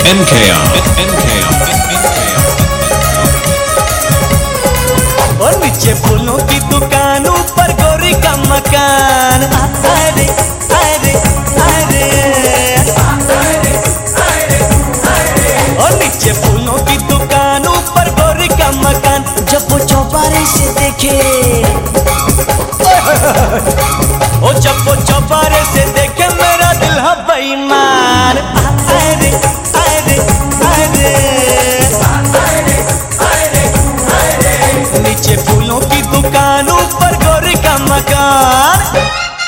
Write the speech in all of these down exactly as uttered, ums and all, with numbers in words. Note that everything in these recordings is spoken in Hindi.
N K R N K R N K R और नीचे फूलों की दुकान ऊपर गोरी का मकान। अरे अरे अरे और नीचे फूलों की दुकान ऊपर गोरी का मकान। जब वो चौबारे से देखे ओ जब वो चौबारे से देखे मेरा दिल है बेईमान। अरे अरे अरे नीचे फूलों की दुकान ऊपर गोरी का मकान।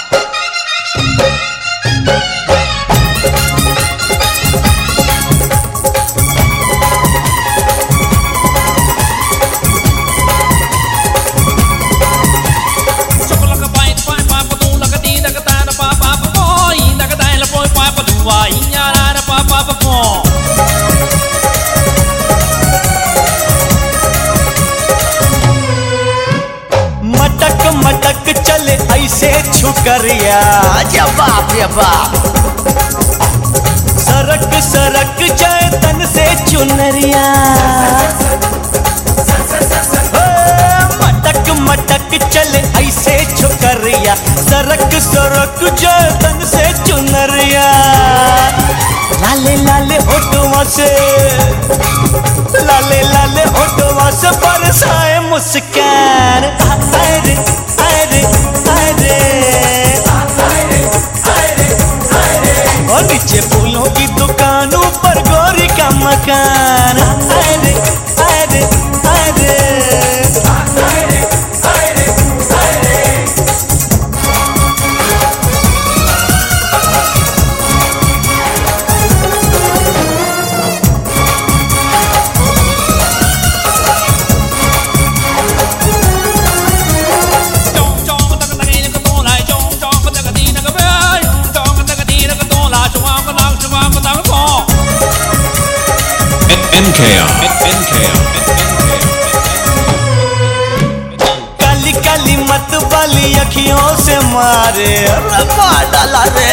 मटक मटक चले ऐसे छुकरिया जब बाप रे बाप। सरक सरक जाए तन से चुनरिया। मटक मटक चले ऐसे छुकरिया। सरक सरक जाए तन से चुनरिया। लाले लाले होठों से लाले लाले होठों से बरसाए मुस्कान। अरे अरे अरे और नीचे फूलों की दुकान ऊपर गोरी का मकान। अरे अरे अरे N K R N K R Kali Kali मत वाली अखियों से मारे रबा डाला रे।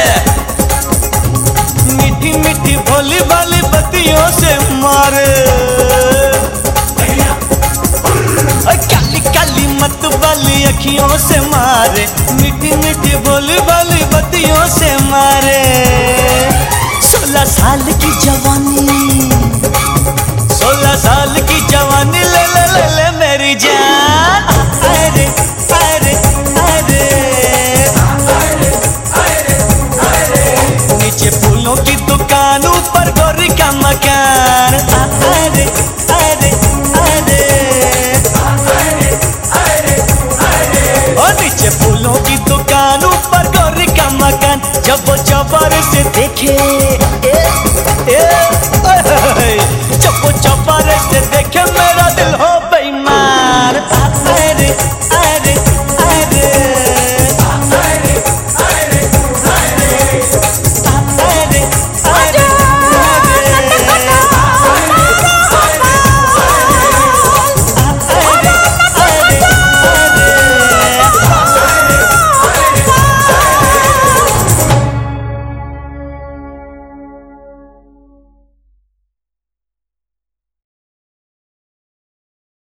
मीठी मीठी भोली वाली बत्तियों से मारे। काली काली मत वाली अखियों से मारे। मीठी मीठी भोली वाली बत्तियों से मारे। सोलह साल की जवानी सोलह साल की जवानी ले ले ले ले मेरी जान। अरे अरे अरे नीचे फूलों की दुकान ऊपर गोरी का मकान। अरे अरे अरे और नीचे फूलों की दुकान ऊपर गोरी का मकान। जब वो चौबारे से